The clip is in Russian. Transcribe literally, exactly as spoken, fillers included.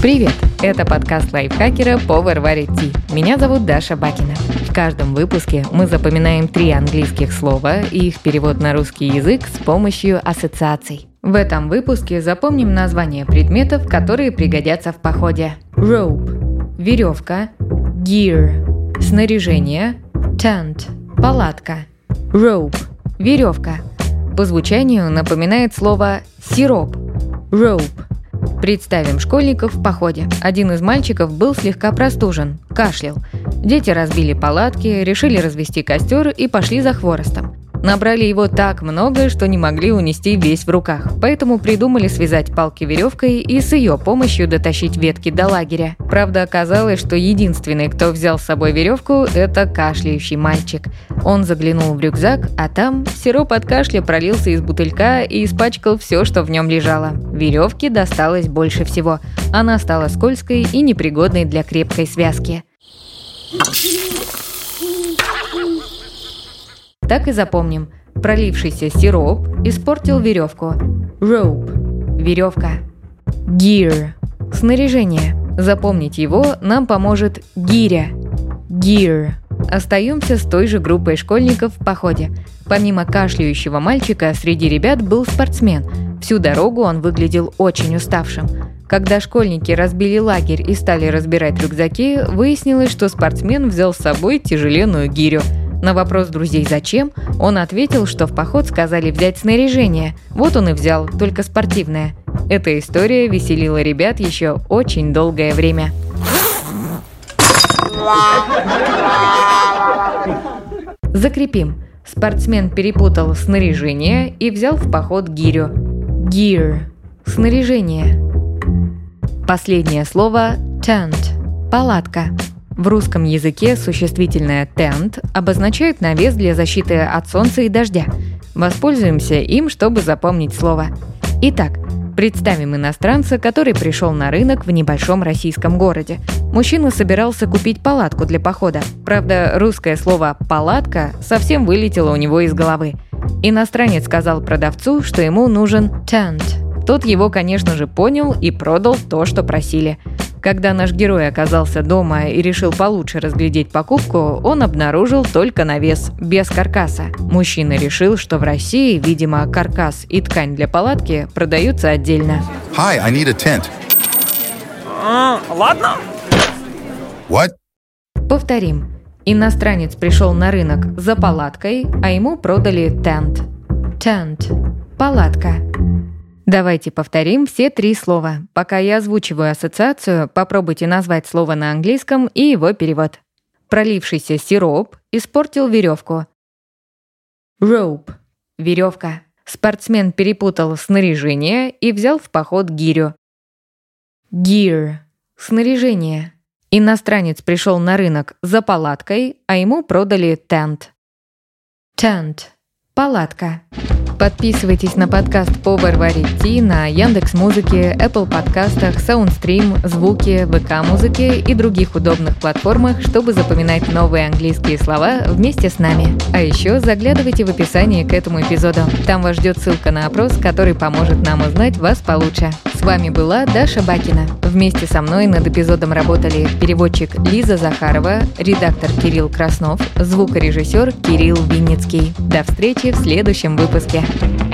Привет! Это подкаст лайфхакера Power варит Tea. Меня зовут Даша Бакина. В каждом выпуске мы запоминаем три английских слова и их перевод на русский язык с помощью ассоциаций. В этом выпуске запомним названия предметов, которые пригодятся в походе. Rope – веревка, gear – снаряжение, tent – палатка, rope – веревка. По звучанию напоминает слово сироп – rope. Представим школьников в походе. Один из мальчиков был слегка простужен, кашлял. Дети разбили палатки, решили развести костер и пошли за хворостом. Набрали его так много, что не могли унести весь в руках, поэтому придумали связать палки веревкой и с ее помощью дотащить ветки до лагеря. Правда, оказалось, что единственный, кто взял с собой веревку, это кашляющий мальчик. Он заглянул в рюкзак, а там сироп от кашля пролился из бутылька и испачкал все, что в нем лежало. Веревки досталось больше всего. Она стала скользкой и непригодной для крепкой связки. Так и запомним. Пролившийся сироп испортил веревку. Rope – веревка. Gear – снаряжение. Запомнить его нам поможет гиря. Gear. Остаемся с той же группой школьников в походе. Помимо кашляющего мальчика, среди ребят был спортсмен. Всю дорогу он выглядел очень уставшим. Когда школьники разбили лагерь и стали разбирать рюкзаки, выяснилось, что спортсмен взял с собой тяжеленную гирю. На вопрос друзей «зачем?», он ответил, что в поход сказали взять снаряжение. Вот он и взял, только спортивное. Эта история веселила ребят еще очень долгое время. Закрепим. Спортсмен перепутал снаряжение и взял в поход гирю. Gear – снаряжение. Последнее слово – tent – палатка. В русском языке существительное tent обозначает навес для защиты от солнца и дождя. Воспользуемся им, чтобы запомнить слово. Итак, представим иностранца, который пришел на рынок в небольшом российском городе. Мужчина собирался купить палатку для похода. Правда, русское слово «палатка» совсем вылетело у него из головы. Иностранец сказал продавцу, что ему нужен tent. Тот его, конечно же, понял и продал то, что просили. Когда наш герой оказался дома и решил получше разглядеть покупку, он обнаружил только навес, без каркаса. Мужчина решил, что в России, видимо, каркас и ткань для палатки продаются отдельно. Hi, I need a tent. Uh, ладно. What? Повторим. Иностранец пришел на рынок за палаткой, а ему продали tent. Tent – палатка. Давайте повторим все три слова. Пока я озвучиваю ассоциацию, попробуйте назвать слово на английском и его перевод. Пролившийся сироп испортил веревку. Rope – веревка. Спортсмен перепутал снаряжение и взял в поход гирю. Gear – снаряжение. Иностранец пришел на рынок за палаткой, а ему продали tent. Tent – палатка. Подписывайтесь на подкаст Power варит Tea на Яндекс.Музыке, Apple подкастах, Soundstream, Звуки, ВК-музыке и других удобных платформах, чтобы запоминать новые английские слова вместе с нами. А еще заглядывайте в описание к этому эпизоду. Там вас ждет ссылка на опрос, который поможет нам узнать вас получше. С вами была Даша Бакина. Вместе со мной над эпизодом работали переводчик Лиза Захарова, редактор Кирилл Краснов, звукорежиссер Кирилл Винницкий. До встречи в следующем выпуске.